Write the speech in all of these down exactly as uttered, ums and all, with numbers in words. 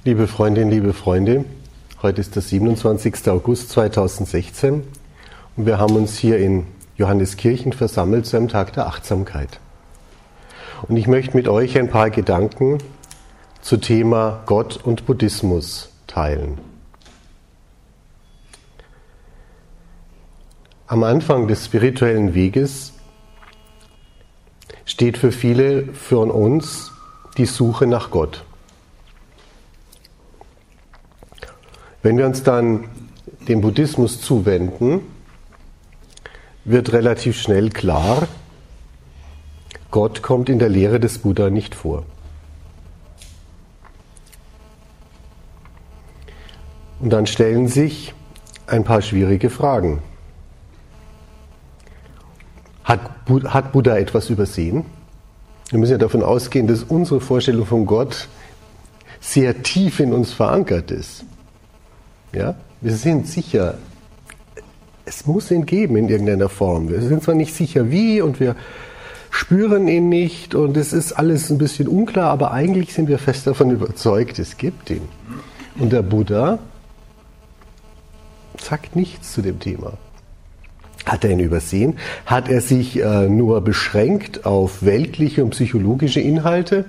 Liebe Freundinnen, liebe Freunde, heute ist der siebenundzwanzigster August zweitausendsechzehn und wir haben uns hier in Johanneskirchen versammelt zu einem Tag der Achtsamkeit. Und ich möchte mit euch ein paar Gedanken zu Thema Gott und Buddhismus teilen. Am Anfang des spirituellen Weges steht für viele von uns die Suche nach Gott. Wenn wir uns dann dem Buddhismus zuwenden, wird relativ schnell klar, Gott kommt in der Lehre des Buddha nicht vor. Und dann stellen sich ein paar schwierige Fragen. Hat, hat Buddha etwas übersehen? Wir müssen ja davon ausgehen, dass unsere Vorstellung von Gott sehr tief in uns verankert ist. Ja? Wir sind sicher, es muss ihn geben in irgendeiner Form. Wir sind zwar nicht sicher wie und wir spüren ihn nicht und es ist alles ein bisschen unklar, aber eigentlich sind wir fest davon überzeugt, es gibt ihn. Und der Buddha sagt nichts zu dem Thema. Hat er ihn übersehen? Hat er sich äh, nur beschränkt auf weltliche und psychologische Inhalte?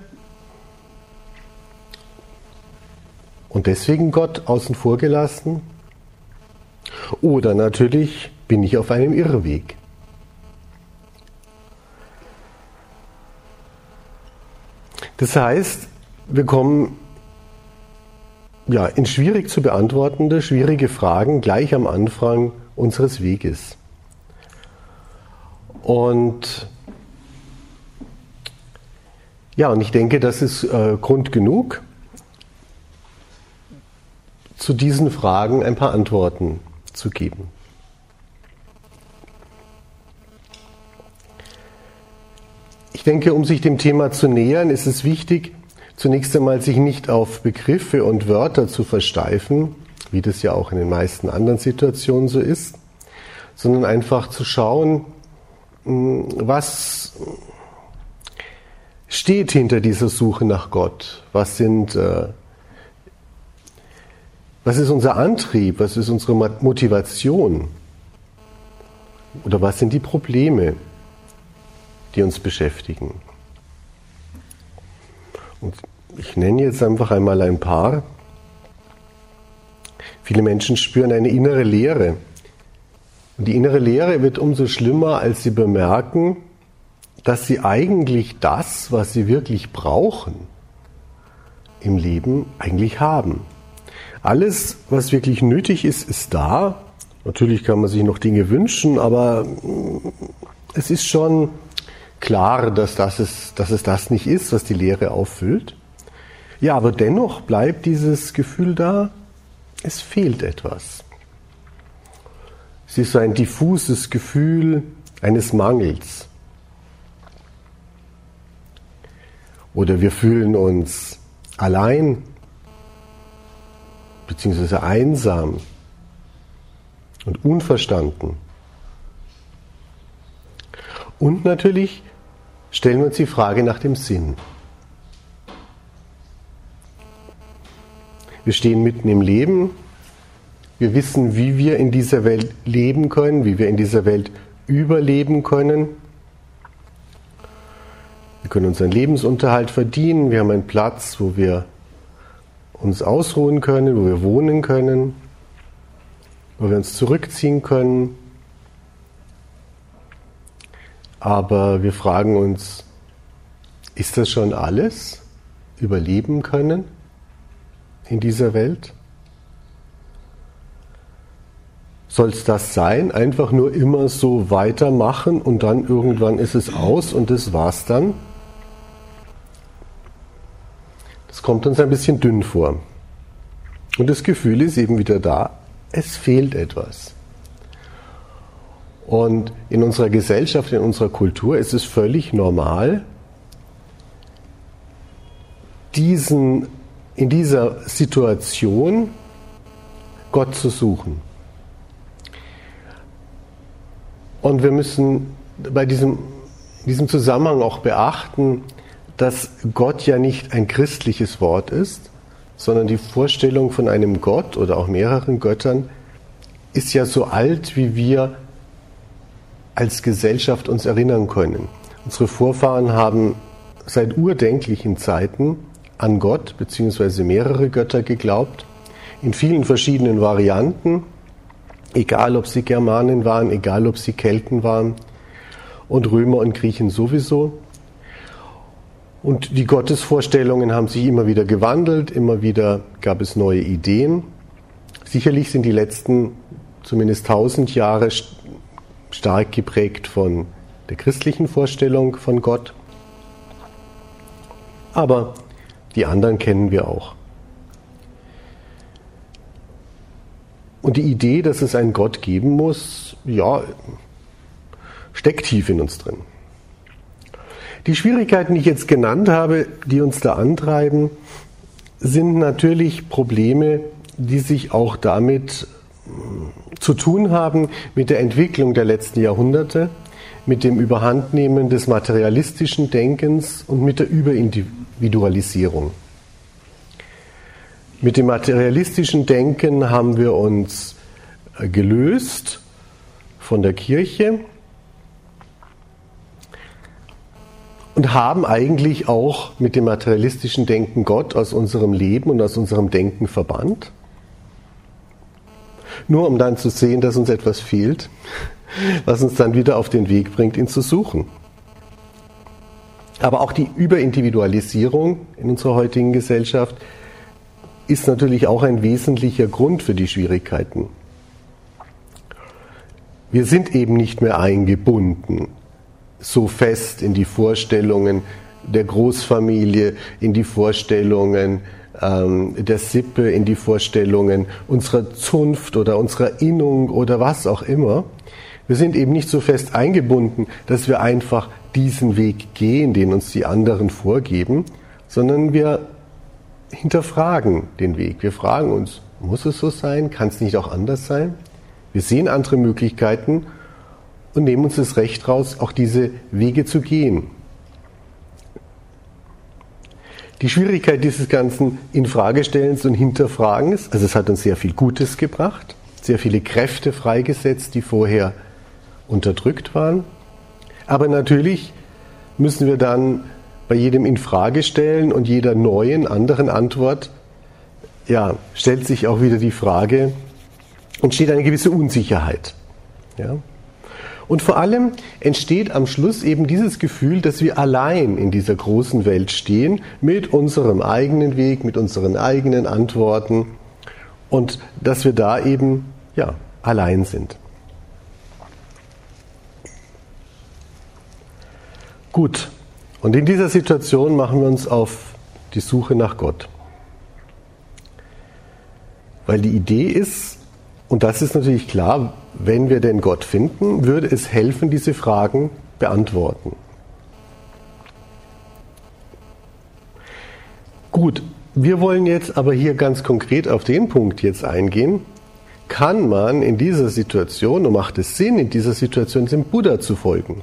Und deswegen Gott außen vor gelassen? Oder natürlich bin ich auf einem Irrweg. Das heißt, wir kommen ja, in schwierig zu beantwortende, schwierige Fragen gleich am Anfang unseres Weges. Und ja, und ich denke, das ist äh, Grund genug, zu diesen Fragen ein paar Antworten zu geben. Ich denke, um sich dem Thema zu nähern, ist es wichtig, zunächst einmal sich nicht auf Begriffe und Wörter zu versteifen, wie das ja auch in den meisten anderen Situationen so ist, sondern einfach zu schauen, was steht hinter dieser Suche nach Gott? Was sind äh, Was ist unser Antrieb? Was ist unsere Motivation? Oder was sind die Probleme, die uns beschäftigen? Und ich nenne jetzt einfach einmal ein paar. Viele Menschen spüren eine innere Leere. Und die innere Leere wird umso schlimmer, als sie bemerken, dass sie eigentlich das, was sie wirklich brauchen im Leben, eigentlich haben. Alles, was wirklich nötig ist, ist da. Natürlich kann man sich noch Dinge wünschen, aber es ist schon klar, dass, das es, dass es das nicht ist, was die Leere auffüllt. Ja, aber dennoch bleibt dieses Gefühl da, es fehlt etwas. Es ist so ein diffuses Gefühl eines Mangels. Oder wir fühlen uns allein, beziehungsweise einsam und unverstanden. Und natürlich stellen wir uns die Frage nach dem Sinn. Wir stehen mitten im Leben, wir wissen, wie wir in dieser Welt leben können, wie wir in dieser Welt überleben können. Wir können unseren Lebensunterhalt verdienen, wir haben einen Platz, wo wir uns ausruhen können, wo wir wohnen können, wo wir uns zurückziehen können. Aber wir fragen uns, ist das schon alles? Überleben können in dieser Welt? Soll es das sein? Einfach nur immer so weitermachen und dann irgendwann ist es aus und das war's dann? Das kommt uns ein bisschen dünn vor. Und das Gefühl ist eben wieder da, es fehlt etwas. Und in unserer Gesellschaft, in unserer Kultur ist es völlig normal, diesen, in dieser Situation Gott zu suchen. Und wir müssen bei diesem, diesem Zusammenhang auch beachten, dass Gott ja nicht ein christliches Wort ist, sondern die Vorstellung von einem Gott oder auch mehreren Göttern ist ja so alt, wie wir als Gesellschaft uns erinnern können. Unsere Vorfahren haben seit urdenklichen Zeiten an Gott bzw. mehrere Götter geglaubt, in vielen verschiedenen Varianten, egal ob sie Germanen waren, egal ob sie Kelten waren und Römer und Griechen sowieso. Und die Gottesvorstellungen haben sich immer wieder gewandelt, immer wieder gab es neue Ideen. Sicherlich sind die letzten zumindest tausend Jahre stark geprägt von der christlichen Vorstellung von Gott. Aber die anderen kennen wir auch. Und die Idee, dass es einen Gott geben muss, ja, steckt tief in uns drin. Die Schwierigkeiten, die ich jetzt genannt habe, die uns da antreiben, sind natürlich Probleme, die sich auch damit zu tun haben, mit der Entwicklung der letzten Jahrhunderte, mit dem Überhandnehmen des materialistischen Denkens und mit der Überindividualisierung. Mit dem materialistischen Denken haben wir uns gelöst von der Kirche und haben eigentlich auch mit dem materialistischen Denken Gott aus unserem Leben und aus unserem Denken verbannt. Nur um dann zu sehen, dass uns etwas fehlt, was uns dann wieder auf den Weg bringt, ihn zu suchen. Aber auch die Überindividualisierung in unserer heutigen Gesellschaft ist natürlich auch ein wesentlicher Grund für die Schwierigkeiten. Wir sind eben nicht mehr eingebunden, so fest in die Vorstellungen der Großfamilie, in die Vorstellungen ähm, der Sippe, in die Vorstellungen unserer Zunft oder unserer Innung oder was auch immer. Wir sind eben nicht so fest eingebunden, dass wir einfach diesen Weg gehen, den uns die anderen vorgeben, sondern wir hinterfragen den Weg. Wir fragen uns, muss es so sein? Kann es nicht auch anders sein? Wir sehen andere Möglichkeiten und nehmen uns das Recht raus, auch diese Wege zu gehen. Die Schwierigkeit dieses ganzen Infragestellens und Hinterfragens, also es hat uns sehr viel Gutes gebracht, sehr viele Kräfte freigesetzt, die vorher unterdrückt waren. Aber natürlich müssen wir dann bei jedem Infragestellen und jeder neuen, anderen Antwort, ja, stellt sich auch wieder die Frage, entsteht eine gewisse Unsicherheit. Ja? Und vor allem entsteht am Schluss eben dieses Gefühl, dass wir allein in dieser großen Welt stehen, mit unserem eigenen Weg, mit unseren eigenen Antworten und dass wir da eben, ja, allein sind. Gut. Und in dieser Situation machen wir uns auf die Suche nach Gott. Weil die Idee ist, und das ist natürlich klar, wenn wir den Gott finden, würde es helfen, diese Fragen beantworten. Gut, wir wollen jetzt aber hier ganz konkret auf den Punkt jetzt eingehen. Kann man in dieser Situation, und macht es Sinn, in dieser Situation dem Buddha zu folgen?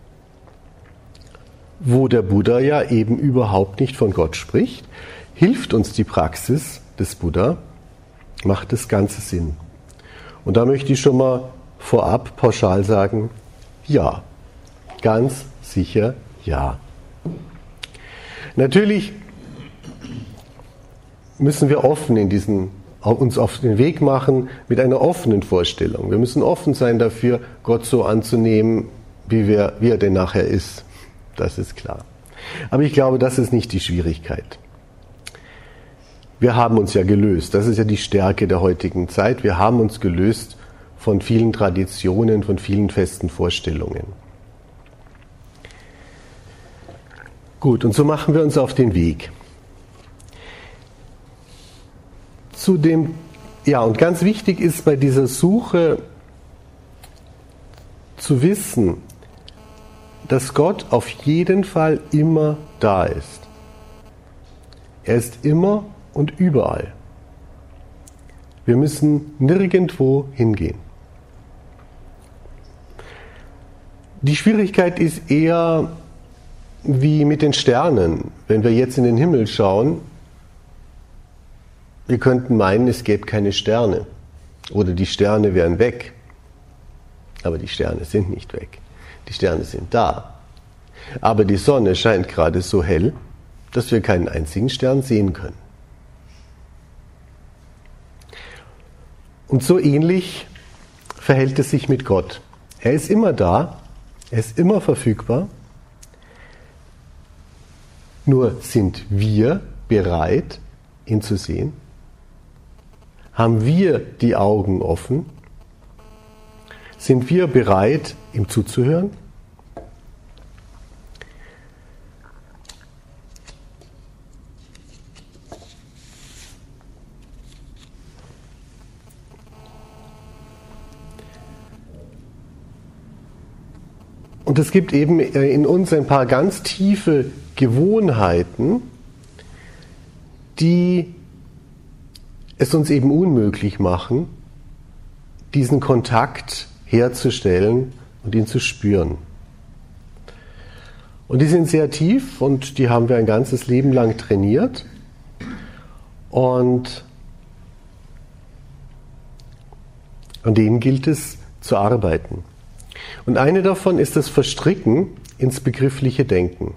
Wo der Buddha ja eben überhaupt nicht von Gott spricht, hilft uns die Praxis des Buddha, macht das Ganze Sinn. Und da möchte ich schon mal vorab pauschal sagen, ja, ganz sicher ja. Natürlich müssen wir offen in diesen, uns auf den Weg machen mit einer offenen Vorstellung. Wir müssen offen sein dafür, Gott so anzunehmen, wie, wir, wie er denn nachher ist. Das ist klar. Aber ich glaube, das ist nicht die Schwierigkeit. Wir haben uns ja gelöst. Das ist ja die Stärke der heutigen Zeit. Wir haben uns gelöst von vielen Traditionen, von vielen festen Vorstellungen. Gut, und so machen wir uns auf den Weg. Zu dem, ja, und ganz wichtig ist bei dieser Suche zu wissen, dass Gott auf jeden Fall immer da ist. Er ist immer und überall. Wir müssen nirgendwo hingehen. Die Schwierigkeit ist eher wie mit den Sternen. Wenn wir jetzt in den Himmel schauen, Wir könnten meinen, es gäbe keine Sterne oder die Sterne wären weg. Aber die Sterne sind nicht weg. Die Sterne sind da. Aber die Sonne scheint gerade so hell, dass wir keinen einzigen Stern sehen können. Und so ähnlich verhält es sich mit Gott. Er ist immer da, er ist immer verfügbar. Nur sind wir bereit, ihn zu sehen? Haben wir die Augen offen? Sind wir bereit, ihm zuzuhören? Und es gibt eben in uns ein paar ganz tiefe Gewohnheiten, die es uns eben unmöglich machen, diesen Kontakt herzustellen und ihn zu spüren. Und die sind sehr tief und die haben wir ein ganzes Leben lang trainiert. Und an denen gilt es zu arbeiten. Und eine davon ist das Verstricken ins begriffliche Denken.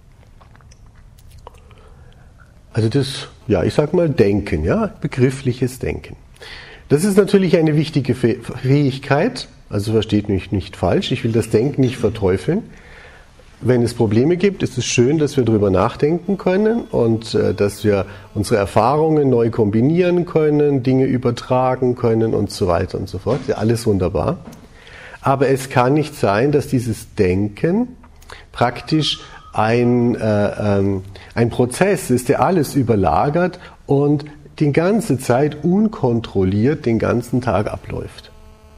Also das, ja, ich sag mal Denken, ja, begriffliches Denken. Das ist natürlich eine wichtige Fähigkeit, also versteht mich nicht falsch, ich will das Denken nicht verteufeln. Wenn es Probleme gibt, ist es schön, dass wir darüber nachdenken können und äh, dass wir unsere Erfahrungen neu kombinieren können, Dinge übertragen können und so weiter und so fort. Ja, alles wunderbar. Aber es kann nicht sein, dass dieses Denken praktisch ein, äh, ähm, ein Prozess ist, der alles überlagert und die ganze Zeit unkontrolliert den ganzen Tag abläuft.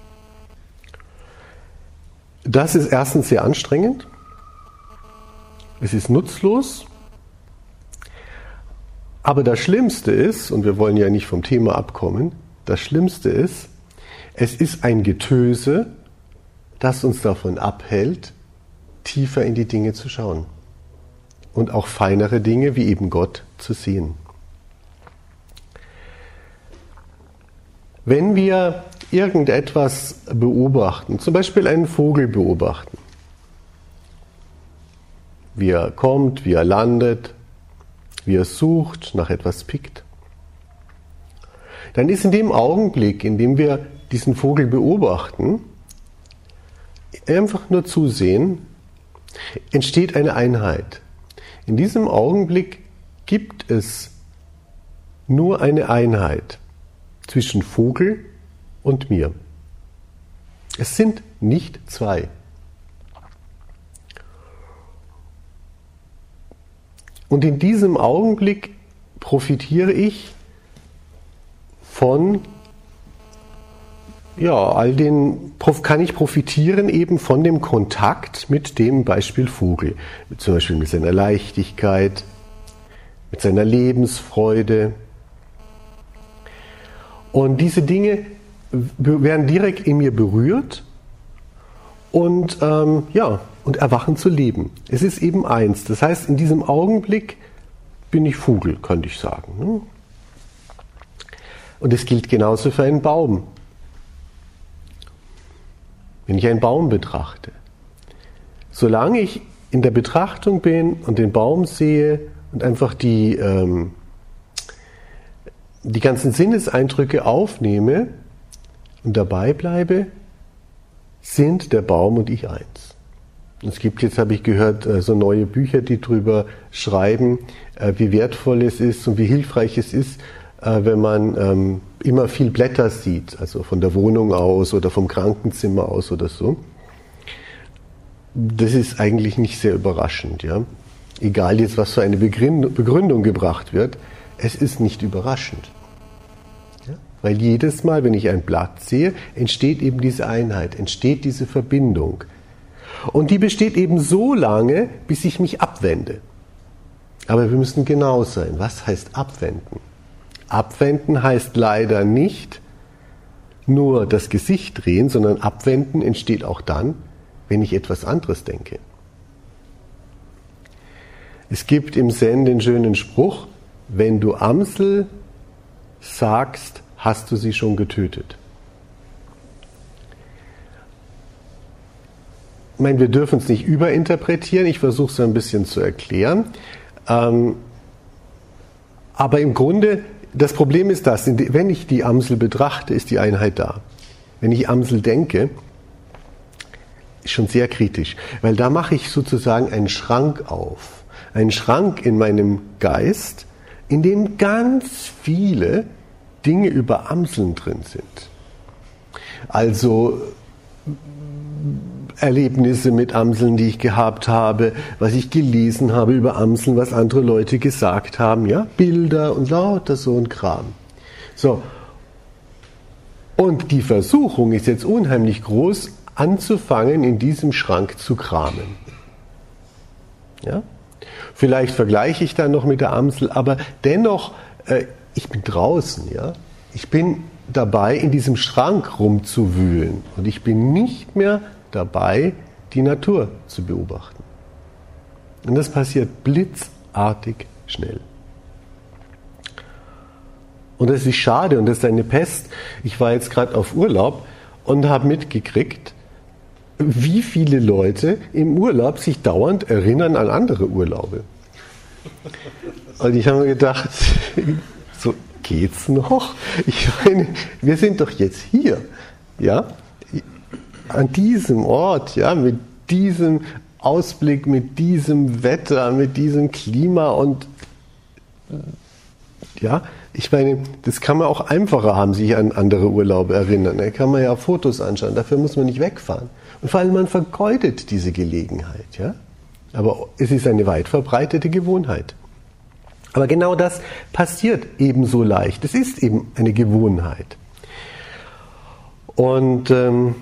Das ist erstens sehr anstrengend. Es ist nutzlos. Aber das Schlimmste ist, und wir wollen ja nicht vom Thema abkommen, das Schlimmste ist, es ist ein Getöse, das uns davon abhält, tiefer in die Dinge zu schauen und auch feinere Dinge wie eben Gott zu sehen. Wenn wir irgendetwas beobachten, zum Beispiel einen Vogel beobachten, wie er kommt, wie er landet, wie er sucht, nach etwas pickt, dann ist in dem Augenblick, in dem wir diesen Vogel beobachten, einfach nur zusehen, entsteht eine Einheit. In diesem Augenblick gibt es nur eine Einheit zwischen Vogel und mir. Es sind nicht zwei. Und in diesem Augenblick profitiere ich von, ja, all den, kann ich profitieren eben von dem Kontakt mit dem Beispiel Vogel. Zum Beispiel mit seiner Leichtigkeit, mit seiner Lebensfreude. Und diese Dinge werden direkt in mir berührt und, ähm, ja, und erwachen zu leben. Es ist eben eins. Das heißt, in diesem Augenblick bin ich Vogel, könnte ich sagen. Und es gilt genauso für einen Baum. Wenn ich einen Baum betrachte, solange ich in der Betrachtung bin und den Baum sehe und einfach die, ähm, die ganzen Sinneseindrücke aufnehme und dabei bleibe, sind der Baum und ich eins. Es gibt jetzt, habe ich gehört, so neue Bücher, die darüber schreiben, wie wertvoll es ist und wie hilfreich es ist, wenn man immer viel Blätter sieht, also von der Wohnung aus oder vom Krankenzimmer aus oder so. Das ist eigentlich nicht sehr überraschend, ja. Egal jetzt, was für eine Begründung gebracht wird, es ist nicht überraschend. Ja? Weil jedes Mal, wenn ich ein Blatt sehe, entsteht eben diese Einheit, entsteht diese Verbindung. Und die besteht eben so lange, bis ich mich abwende. Aber wir müssen genau sein. Was heißt abwenden? Abwenden heißt leider nicht nur das Gesicht drehen, sondern abwenden entsteht auch dann, wenn ich etwas anderes denke. Es gibt im Zen den schönen Spruch, wenn du Amsel sagst, hast du sie schon getötet. Ich meine, wir dürfen es nicht überinterpretieren, ich versuche es ein bisschen zu erklären. Ähm, aber im Grunde, das Problem ist das, wenn ich die Amsel betrachte, ist die Einheit da. Wenn ich Amsel denke, ist schon sehr kritisch, weil da mache ich sozusagen einen Schrank auf. Einen Schrank in meinem Geist, in dem ganz viele Dinge über Amseln drin sind. Also Erlebnisse mit Amseln, die ich gehabt habe, was ich gelesen habe über Amseln, was andere Leute gesagt haben, ja, Bilder und lauter so ein Kram. So. Und die Versuchung ist jetzt unheimlich groß, anzufangen, in diesem Schrank zu kramen. Ja? Vielleicht vergleiche ich dann noch mit der Amsel, aber dennoch, äh, ich bin draußen, ja. Ich bin dabei, in diesem Schrank rumzuwühlen und ich bin nicht mehr dabei, die Natur zu beobachten. Und das passiert blitzartig schnell. Und das ist schade und das ist eine Pest. Ich war jetzt gerade auf Urlaub und habe mitgekriegt, wie viele Leute im Urlaub sich dauernd erinnern an andere Urlaube. Und ich habe mir gedacht, so geht's noch? Ich meine, wir sind doch jetzt hier, ja, an diesem Ort, ja, mit diesem Ausblick, mit diesem Wetter, mit diesem Klima und ja, ich meine, das kann man auch einfacher haben, sich an andere Urlaube erinnern. Da kann man ja Fotos anschauen, dafür muss man nicht wegfahren. Und vor allem, man vergeudet diese Gelegenheit. Ja? Aber es ist eine weit verbreitete Gewohnheit. Aber genau das passiert ebenso leicht. Es ist eben eine Gewohnheit. Und ähm,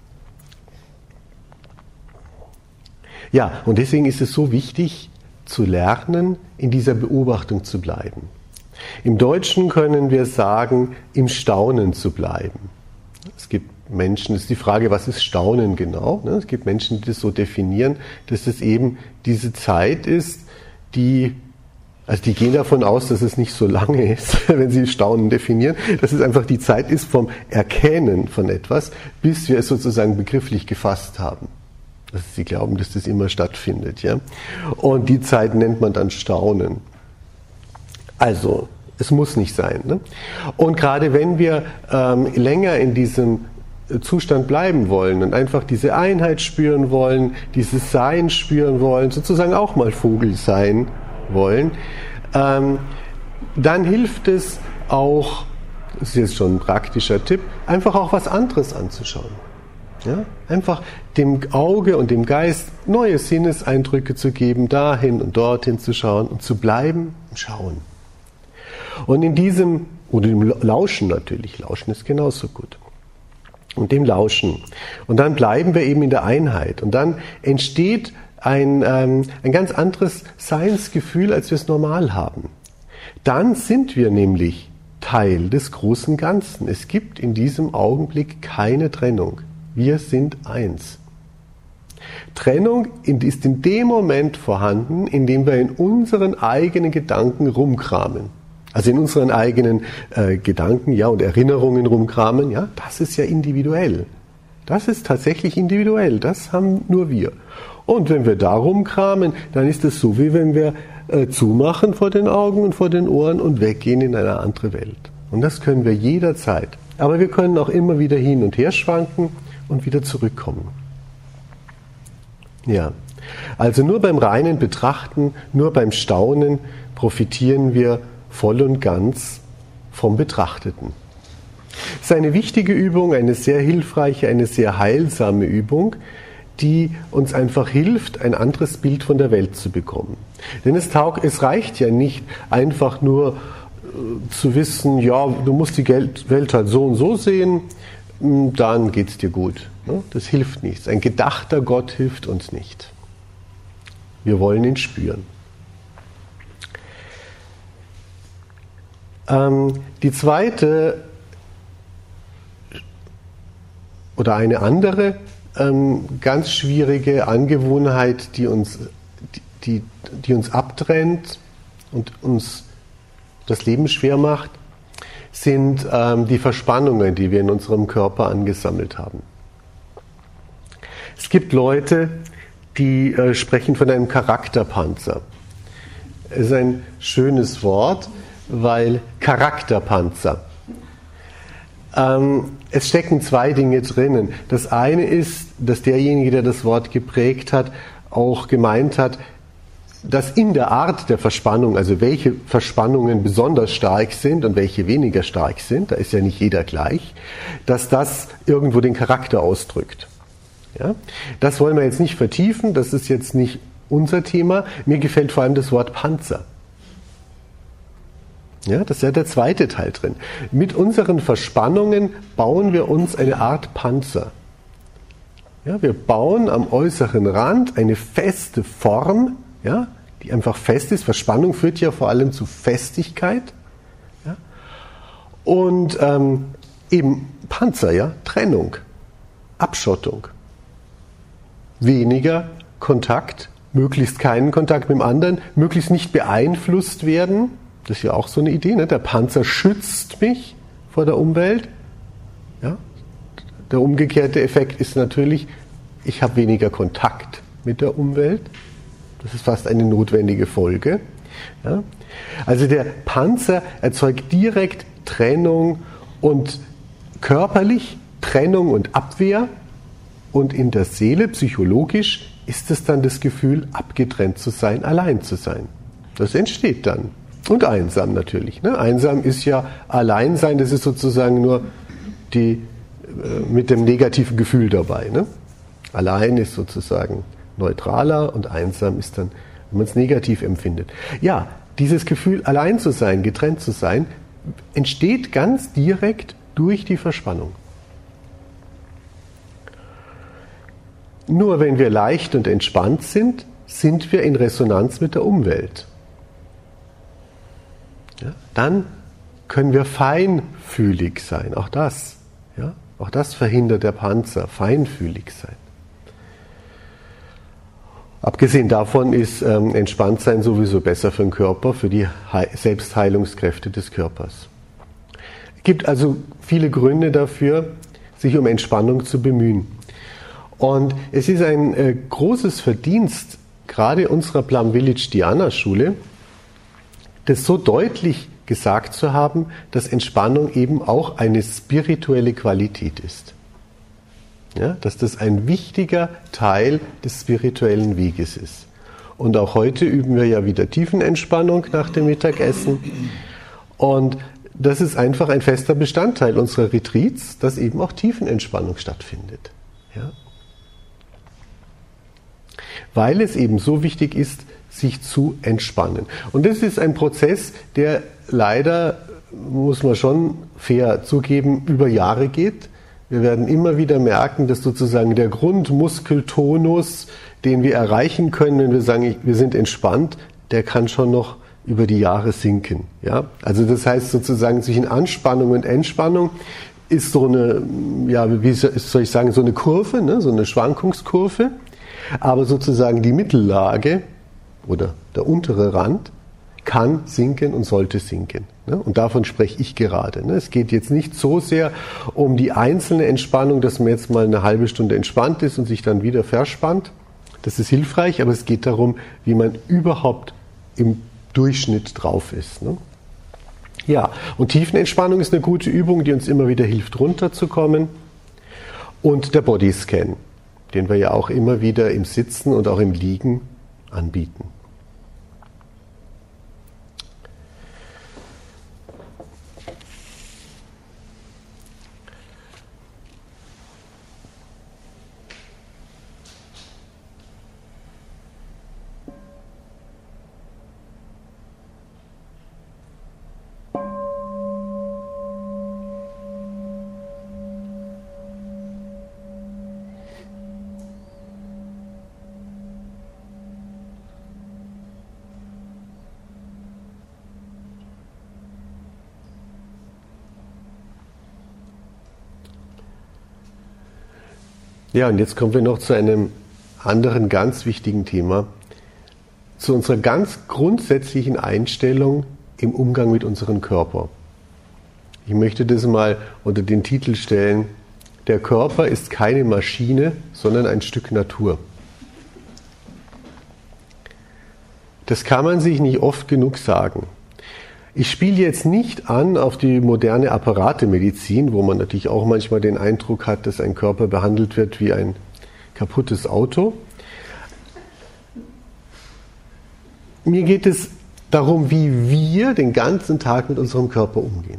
ja, und deswegen ist es so wichtig, zu lernen, in dieser Beobachtung zu bleiben. Im Deutschen können wir sagen, im Staunen zu bleiben. Es gibt Menschen, es ist die Frage, was ist Staunen genau? Es gibt Menschen, die das so definieren, dass es eben diese Zeit ist, die, also die gehen davon aus, dass es nicht so lange ist, wenn sie Staunen definieren, dass es einfach die Zeit ist vom Erkennen von etwas, bis wir es sozusagen begrifflich gefasst haben. Also sie glauben, dass das immer stattfindet. Ja? Und die Zeit nennt man dann Staunen. Also, es muss nicht sein. Ne? Und gerade wenn wir ähm, länger in diesem Zustand bleiben wollen und einfach diese Einheit spüren wollen, dieses Sein spüren wollen, sozusagen auch mal Vogel sein wollen, ähm, dann hilft es auch, das ist jetzt schon ein praktischer Tipp, einfach auch was anderes anzuschauen. Ja? Einfach dem Auge und dem Geist neue Sinneseindrücke zu geben, dahin und dorthin zu schauen und zu bleiben und schauen. Und in diesem, oder dem Lauschen natürlich, Lauschen ist genauso gut. Und dem Lauschen. Und dann bleiben wir eben in der Einheit. Und dann entsteht ein, ähm, ein ganz anderes Seinsgefühl, als wir es normal haben. Dann sind wir nämlich Teil des großen Ganzen. Es gibt in diesem Augenblick keine Trennung. Wir sind eins. Trennung ist in dem Moment vorhanden, in dem wir in unseren eigenen Gedanken rumkramen. Also in unseren eigenen äh, Gedanken, ja, und Erinnerungen rumkramen, ja, das ist ja individuell. Das ist tatsächlich individuell, das haben nur wir. Und wenn wir da rumkramen, dann ist es so, wie wenn wir äh, zumachen vor den Augen und vor den Ohren und weggehen in eine andere Welt. Und das können wir jederzeit. Aber wir können auch immer wieder hin und her schwanken und wieder zurückkommen. Ja, also nur beim reinen Betrachten, nur beim Staunen profitieren wir voll und ganz vom Betrachteten. Es ist eine wichtige Übung, eine sehr hilfreiche, eine sehr heilsame Übung, die uns einfach hilft, ein anderes Bild von der Welt zu bekommen. Denn es, taug, es reicht ja nicht einfach nur äh, zu wissen, ja, du musst die Welt halt so und so sehen, dann geht es dir gut. Das hilft nichts. Ein gedachter Gott hilft uns nicht. Wir wollen ihn spüren. Ähm, die zweite oder eine andere ähm, ganz schwierige Angewohnheit, die uns, die, die uns abtrennt und uns das Leben schwer macht, sind ähm, die Verspannungen, die wir in unserem Körper angesammelt haben. Es gibt Leute, die äh, sprechen von einem Charakterpanzer. Es ist ein schönes Wort, weil Charakterpanzer. Ähm, es stecken zwei Dinge drinnen. Das eine ist, dass derjenige, der das Wort geprägt hat, auch gemeint hat, dass in der Art der Verspannung, also welche Verspannungen besonders stark sind und welche weniger stark sind, da ist ja nicht jeder gleich, dass das irgendwo den Charakter ausdrückt. Ja? Das wollen wir jetzt nicht vertiefen, das ist jetzt nicht unser Thema. Mir gefällt vor allem das Wort Panzer. Ja, das ist ja der zweite Teil drin. Mit unseren Verspannungen bauen wir uns eine Art Panzer. Ja, wir bauen am äußeren Rand eine feste Form, ja, die einfach fest ist. Verspannung führt ja vor allem zu Festigkeit. Ja. Und ähm, eben Panzer, ja, Trennung, Abschottung. Weniger Kontakt, möglichst keinen Kontakt mit dem anderen, möglichst nicht beeinflusst werden. Das ist ja auch so eine Idee, ne? Der Panzer schützt mich vor der Umwelt. Ja. Der umgekehrte Effekt ist natürlich, ich habe weniger Kontakt mit der Umwelt. Das ist fast eine notwendige Folge. Ja? Also der Panzer erzeugt direkt Trennung und körperlich Trennung und Abwehr. Und in der Seele, psychologisch, ist es dann das Gefühl, abgetrennt zu sein, allein zu sein. Das entsteht dann. Und einsam natürlich. Ne? Einsam ist ja Alleinsein, das ist sozusagen nur die äh, mit dem negativen Gefühl dabei. Ne? Allein ist sozusagen neutraler und einsam ist dann, wenn man es negativ empfindet. Ja, dieses Gefühl, allein zu sein, getrennt zu sein, entsteht ganz direkt durch die Verspannung. Nur wenn wir leicht und entspannt sind, sind wir in Resonanz mit der Umwelt. Ja, dann können wir feinfühlig sein, auch das. Ja, auch das verhindert der Panzer, feinfühlig sein. Abgesehen davon ist ähm, Entspanntsein sowieso besser für den Körper, für die He- Selbstheilungskräfte des Körpers. Es gibt also viele Gründe dafür, sich um Entspannung zu bemühen. Und es ist ein äh, großes Verdienst, gerade unserer Plum Village Dhyana Schule, das so deutlich gesagt zu haben, dass Entspannung eben auch eine spirituelle Qualität ist. Ja, dass das ein wichtiger Teil des spirituellen Weges ist. Und auch heute üben wir ja wieder Tiefenentspannung nach dem Mittagessen. Und das ist einfach ein fester Bestandteil unserer Retreats, dass eben auch Tiefenentspannung stattfindet. Ja. Weil es eben so wichtig ist, sich zu entspannen. Und das ist ein Prozess, der leider, muss man schon fair zugeben, über Jahre geht. Wir werden immer wieder merken, dass sozusagen der Grundmuskeltonus, den wir erreichen können, wenn wir sagen, wir sind entspannt, der kann schon noch über die Jahre sinken. Ja? Also das heißt sozusagen zwischen Anspannung und Entspannung ist so eine, ja, wie soll ich sagen, so eine Kurve, ne? So eine Schwankungskurve. Aber sozusagen die Mittellage oder der untere Rand kann sinken und sollte sinken. Und davon spreche ich gerade. Es geht jetzt nicht so sehr um die einzelne Entspannung, dass man jetzt mal eine halbe Stunde entspannt ist und sich dann wieder verspannt. Das ist hilfreich, aber es geht darum, wie man überhaupt im Durchschnitt drauf ist. Ja, und Tiefenentspannung ist eine gute Übung, die uns immer wieder hilft, runterzukommen. Und der Bodyscan, den wir ja auch immer wieder im Sitzen und auch im Liegen anbieten. Ja, und jetzt kommen wir noch zu einem anderen ganz wichtigen Thema, zu unserer ganz grundsätzlichen Einstellung im Umgang mit unserem Körper. Ich möchte das mal unter den Titel stellen: Der Körper ist keine Maschine, sondern ein Stück Natur. Das kann man sich nicht oft genug sagen. Ich spiele jetzt nicht an auf die moderne Apparatemedizin, wo man natürlich auch manchmal den Eindruck hat, dass ein Körper behandelt wird wie ein kaputtes Auto. Mir geht es darum, wie wir den ganzen Tag mit unserem Körper umgehen.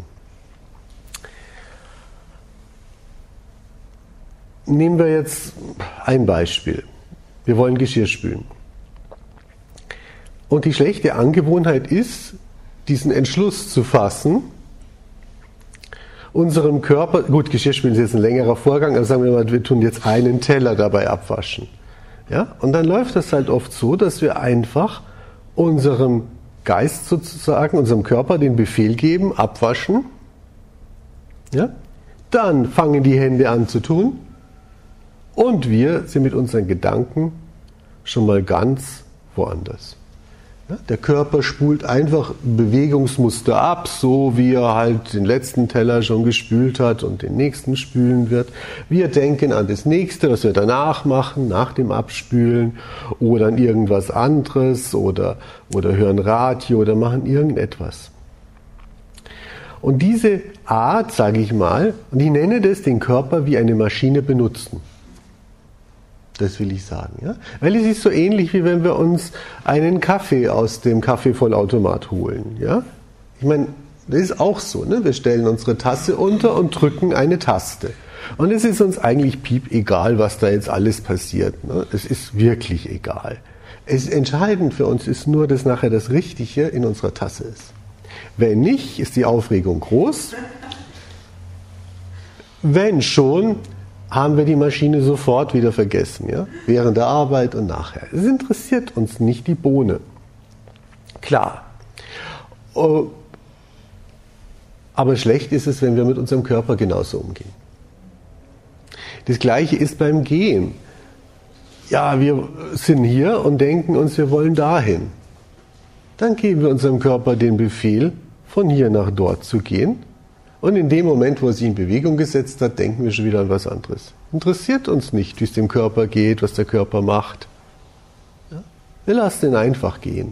Nehmen wir jetzt ein Beispiel. Wir wollen Geschirr spülen. Und die schlechte Angewohnheit ist, diesen Entschluss zu fassen, unserem Körper, gut, Geschirrspülen ist jetzt ein längerer Vorgang, aber sagen wir mal, wir tun jetzt einen Teller dabei abwaschen. Ja? Und dann läuft das halt oft so, dass wir einfach unserem Geist sozusagen, unserem Körper den Befehl geben, abwaschen. Ja? Dann fangen die Hände an zu tun und wir sind mit unseren Gedanken schon mal ganz woanders. Ja, der Körper spult einfach Bewegungsmuster ab, so wie er halt den letzten Teller schon gespült hat und den nächsten spülen wird. Wir denken an das nächste, was wir danach machen, nach dem Abspülen, oder an irgendwas anderes, oder, oder hören Radio oder machen irgendetwas. Und diese Art, sage ich mal, und ich nenne das, den Körper wie eine Maschine benutzen. Das will ich sagen. Ja? Weil es ist so ähnlich, wie wenn wir uns einen Kaffee aus dem Kaffeevollautomat holen. Ja? Ich meine, das ist auch so. Ne? Wir stellen unsere Tasse unter und drücken eine Taste. Und es ist uns eigentlich piep egal, was da jetzt alles passiert. Ne? Es ist wirklich egal. Es entscheidend für uns ist nur, dass nachher das Richtige in unserer Tasse ist. Wenn nicht, ist die Aufregung groß. Wenn schon, haben wir die Maschine sofort wieder vergessen, ja? Während der Arbeit und nachher. Es interessiert uns nicht die Bohne. Klar. Aber schlecht ist es, wenn wir mit unserem Körper genauso umgehen. Das Gleiche ist beim Gehen. Ja, wir sind hier und denken uns, wir wollen dahin. Dann geben wir unserem Körper den Befehl, von hier nach dort zu gehen. Und in dem Moment, wo er sich in Bewegung gesetzt hat, denken wir schon wieder an was anderes. Interessiert uns nicht, wie es dem Körper geht, was der Körper macht. Ja? Wir lassen ihn einfach gehen.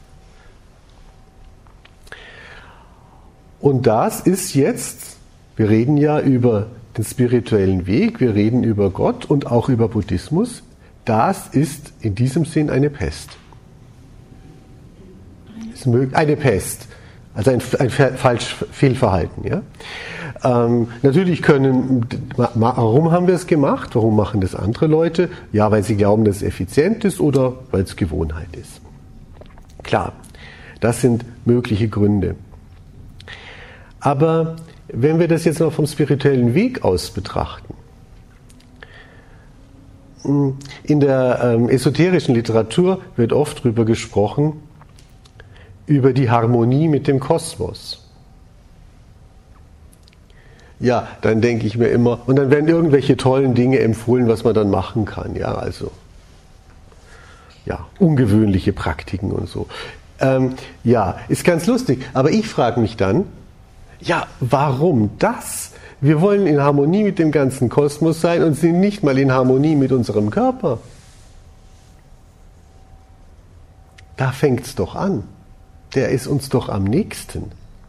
Und das ist jetzt, wir reden ja über den spirituellen Weg, wir reden über Gott und auch über Buddhismus. Das ist in diesem Sinn eine Pest. Eine Pest. Also ein, ein falsch Fehlverhalten. Ja? Ähm, natürlich können, warum haben wir es gemacht? Warum machen das andere Leute? Ja, weil sie glauben, dass es effizient ist oder weil es Gewohnheit ist. Klar, das sind mögliche Gründe. Aber wenn wir das jetzt noch vom spirituellen Weg aus betrachten, in der ähm, esoterischen Literatur wird oft darüber gesprochen, über die Harmonie mit dem Kosmos. Ja, dann denke ich mir immer, und dann werden irgendwelche tollen Dinge empfohlen, was man dann machen kann. Ja, also, ja, ungewöhnliche Praktiken und so. Ähm, ja, ist ganz lustig. Aber ich frage mich dann, ja, warum das? Wir wollen in Harmonie mit dem ganzen Kosmos sein und sind nicht mal in Harmonie mit unserem Körper. Da fängt es doch an. Der ist uns doch am nächsten.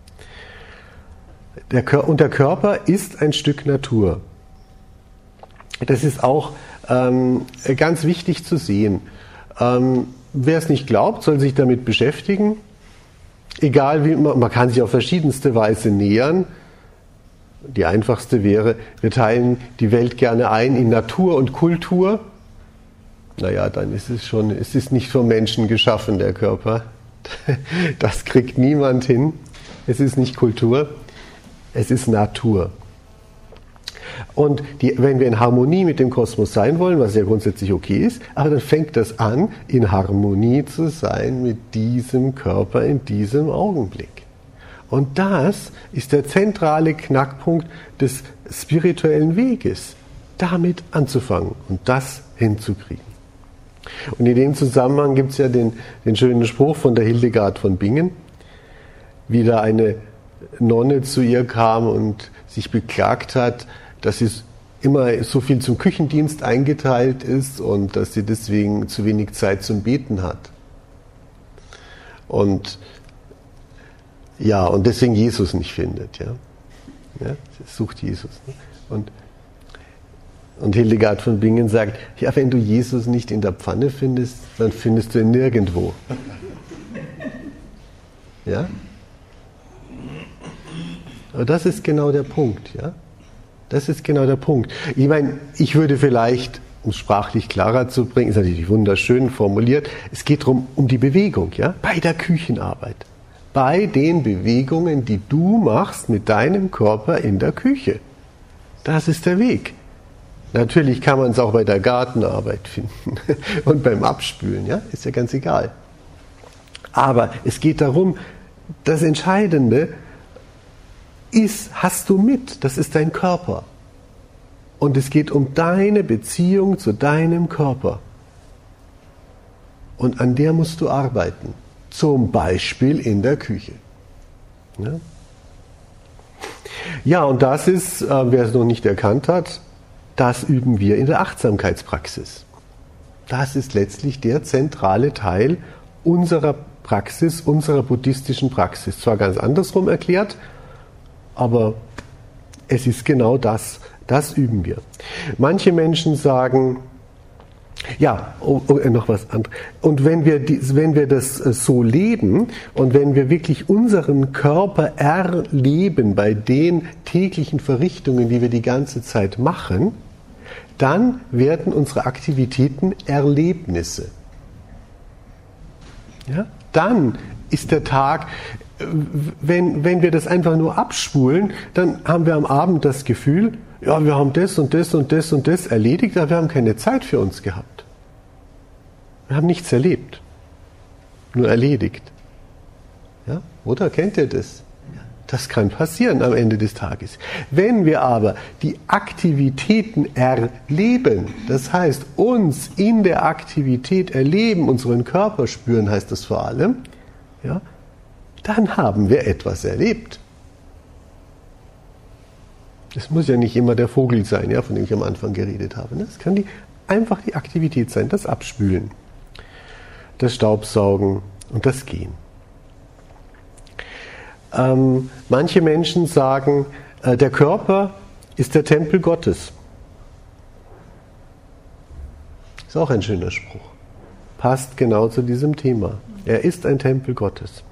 Der Kör- und der Körper ist ein Stück Natur. Das ist auch ähm, ganz wichtig zu sehen. Ähm, wer es nicht glaubt, soll sich damit beschäftigen. Egal wie, man, man kann sich auf verschiedenste Weise nähern. Die einfachste wäre, wir teilen die Welt gerne ein in Natur und Kultur. Naja, dann ist es schon, es ist nicht vom Menschen geschaffen, der Körper. Das kriegt niemand hin. Es ist nicht Kultur, es ist Natur. Und die, wenn wir in Harmonie mit dem Kosmos sein wollen, was ja grundsätzlich okay ist, aber dann fängt das an, in Harmonie zu sein mit diesem Körper in diesem Augenblick. Und das ist der zentrale Knackpunkt des spirituellen Weges, damit anzufangen und das hinzukriegen. Und in dem Zusammenhang gibt es ja den, den schönen Spruch von der Hildegard von Bingen, wieder eine Nonne zu ihr kam und sich beklagt hat, dass sie immer so viel zum Küchendienst eingeteilt ist und dass sie deswegen zu wenig Zeit zum Beten hat. Und ja, und deswegen Jesus nicht findet. Ja, ja sie sucht Jesus. Ne? Und, und Hildegard von Bingen sagt, ja, wenn du Jesus nicht in der Pfanne findest, dann findest du ihn nirgendwo. Ja? Aber das ist genau der Punkt, ja. Das ist genau der Punkt. Ich meine, ich würde vielleicht, um es sprachlich klarer zu bringen, ist natürlich wunderschön formuliert, es geht darum, um die Bewegung, ja, bei der Küchenarbeit. Bei den Bewegungen, die du machst mit deinem Körper in der Küche. Das ist der Weg. Natürlich kann man es auch bei der Gartenarbeit finden und beim Abspülen, ja, ist ja ganz egal. Aber es geht darum, das Entscheidende ist, hast du mit, das ist dein Körper. Und es geht um deine Beziehung zu deinem Körper. Und an der musst du arbeiten. Zum Beispiel in der Küche. Ja, ja und das ist, äh, wer es noch nicht erkannt hat, das üben wir in der Achtsamkeitspraxis. Das ist letztlich der zentrale Teil unserer Praxis, unserer buddhistischen Praxis. Zwar ganz andersrum erklärt, aber es ist genau das, das üben wir. Manche Menschen sagen, ja, oh, oh, noch was anderes. Und wenn wir, die, wenn wir das so leben und wenn wir wirklich unseren Körper erleben bei den täglichen Verrichtungen, die wir die ganze Zeit machen, dann werden unsere Aktivitäten Erlebnisse. Ja? Dann ist der Tag, wenn, wenn wir das einfach nur abspulen, dann haben wir am Abend das Gefühl, ja, wir haben das und das und das und das erledigt, aber wir haben keine Zeit für uns gehabt. Wir haben nichts erlebt, nur erledigt. Ja? Oder kennt ihr das? Das kann passieren am Ende des Tages. Wenn wir aber die Aktivitäten erleben, das heißt uns in der Aktivität erleben, unseren Körper spüren, heißt das vor allem, ja, dann haben wir etwas erlebt. Es muss ja nicht immer der Vogel sein, ja, von dem ich am Anfang geredet habe. Es kann die, einfach die Aktivität sein, das Abspülen, das Staubsaugen und das Gehen. Ähm, manche Menschen sagen, äh, der Körper ist der Tempel Gottes. Ist auch ein schöner Spruch. Passt genau zu diesem Thema. Er ist ein Tempel Gottes.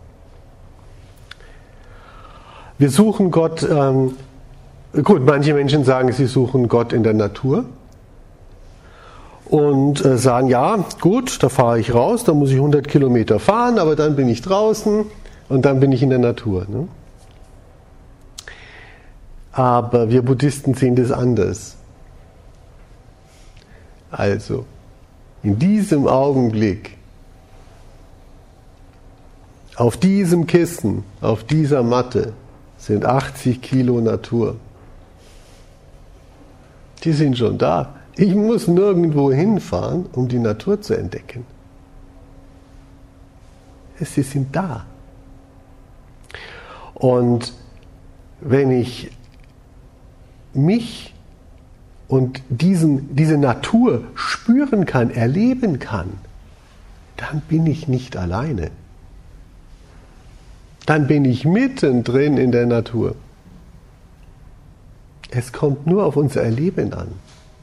Wir suchen Gott, ähm, gut, manche Menschen sagen, sie suchen Gott in der Natur und äh, sagen, ja, gut, da fahre ich raus, da muss ich hundert Kilometer fahren, aber dann bin ich draußen und dann bin ich in der Natur. Ne? Aber wir Buddhisten sehen das anders. Also, in diesem Augenblick, auf diesem Kissen, auf dieser Matte, sind achtzig Kilo Natur. Die sind schon da. Ich muss nirgendwo hinfahren, um die Natur zu entdecken. Sie sind da. Und wenn ich mich und diesen, diese Natur spüren kann, erleben kann, dann bin ich nicht alleine. Dann bin ich mittendrin in der Natur. Es kommt nur auf unser Erleben an,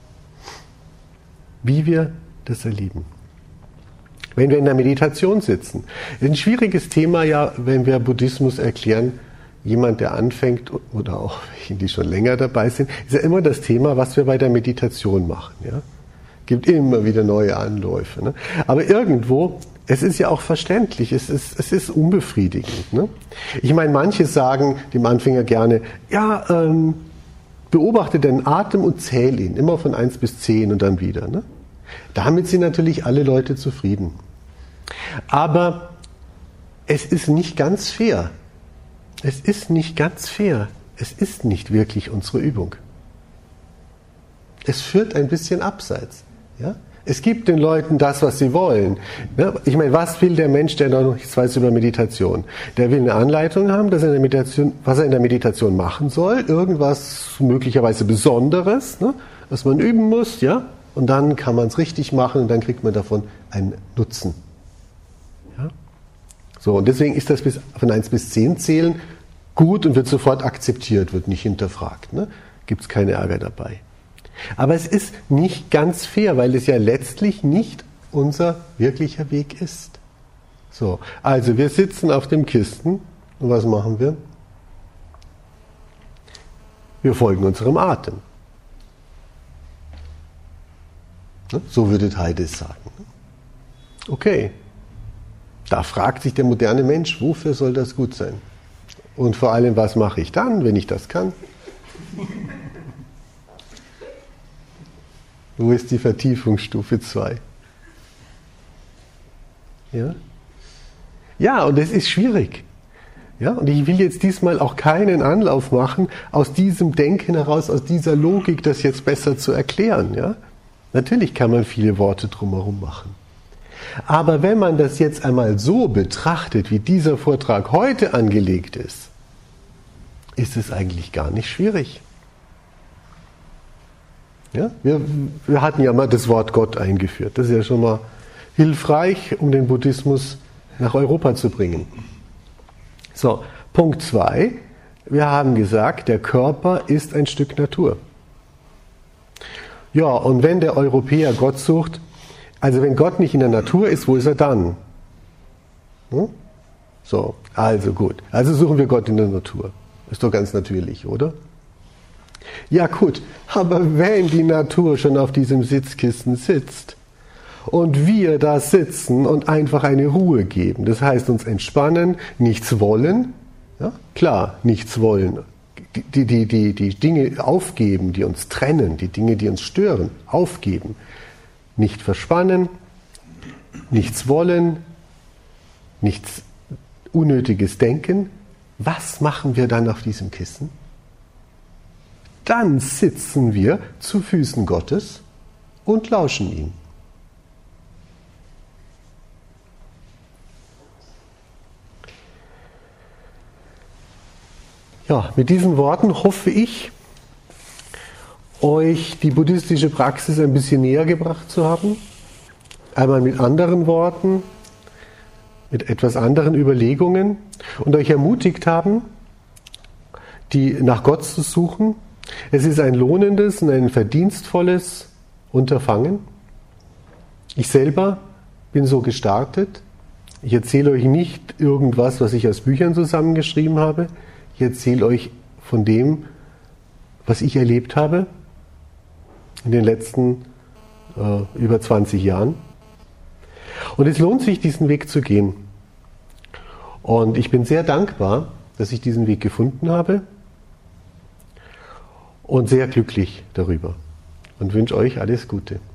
wie wir das erleben. Wenn wir in der Meditation sitzen, ist ein schwieriges Thema ja, wenn wir Buddhismus erklären, jemand, der anfängt, oder auch welche, die schon länger dabei sind, ist ja immer das Thema, was wir bei der Meditation machen. Ja? Gibt immer wieder neue Anläufe. Ne? Aber irgendwo, es ist ja auch verständlich, es ist, es ist unbefriedigend. Ne? Ich meine, manche sagen dem Anfänger gerne, ja, ähm, beobachte deinen Atem und zähl ihn, immer von eins bis zehn und dann wieder. Ne? Damit sind natürlich alle Leute zufrieden. Aber es ist nicht ganz fair. Es ist nicht ganz fair. Es ist nicht wirklich unsere Übung. Es führt ein bisschen abseits. Ja? Es gibt den Leuten das, was sie wollen. Ich meine, was will der Mensch, der noch nichts weiß über Meditation? Der will eine Anleitung haben, dass er in der Meditation, was er in der Meditation machen soll, irgendwas möglicherweise Besonderes, was man üben muss, ja? Und dann kann man es richtig machen und dann kriegt man davon einen Nutzen. Ja? So, und deswegen ist das bis, von eins bis zehn zählen gut und wird sofort akzeptiert, wird nicht hinterfragt. Ne? Gibt es keinen Ärger dabei. Aber es ist nicht ganz fair, weil es ja letztlich nicht unser wirklicher Weg ist. So, also wir sitzen auf dem Kissen und was machen wir? Wir folgen unserem Atem. So würde Heide es sagen. Okay, da fragt sich der moderne Mensch, wofür soll das gut sein? Und vor allem, was mache ich dann, wenn ich das kann? Wo ist die Vertiefungsstufe zwei? Ja? Ja, und es ist schwierig. Ja, und ich will jetzt diesmal auch keinen Anlauf machen, aus diesem Denken heraus, aus dieser Logik, das jetzt besser zu erklären. Ja? Natürlich kann man viele Worte drumherum machen. Aber wenn man das jetzt einmal so betrachtet, wie dieser Vortrag heute angelegt ist, ist es eigentlich gar nicht schwierig. Ja, wir, wir hatten ja mal das Wort Gott eingeführt. Das ist ja schon mal hilfreich, um den Buddhismus nach Europa zu bringen. So, Punkt zwei. Wir haben gesagt, der Körper ist ein Stück Natur. Ja, und wenn der Europäer Gott sucht, also wenn Gott nicht in der Natur ist, wo ist er dann? Hm? So, also gut. Also suchen wir Gott in der Natur. Ist doch ganz natürlich, oder? Ja gut, aber wenn die Natur schon auf diesem Sitzkissen sitzt und wir da sitzen und einfach eine Ruhe geben, das heißt uns entspannen, nichts wollen, ja, klar, nichts wollen, die, die, die, die Dinge aufgeben, die uns trennen, die Dinge, die uns stören, aufgeben, nicht verspannen, nichts wollen, nichts Unnötiges denken, was machen wir dann auf diesem Kissen? Dann sitzen wir zu Füßen Gottes und lauschen ihm. Ja, mit diesen Worten hoffe ich, euch die buddhistische Praxis ein bisschen näher gebracht zu haben. Einmal mit anderen Worten, mit etwas anderen Überlegungen und euch ermutigt haben, die nach Gott zu suchen. Es ist ein lohnendes und ein verdienstvolles Unterfangen. Ich selber bin so gestartet. Ich erzähle euch nicht irgendwas, was ich aus Büchern zusammengeschrieben habe. Ich erzähle euch von dem, was ich erlebt habe in den letzten äh, über zwanzig Jahren. Und es lohnt sich, diesen Weg zu gehen. Und ich bin sehr dankbar, dass ich diesen Weg gefunden habe. Und sehr glücklich darüber und wünsche euch alles Gute.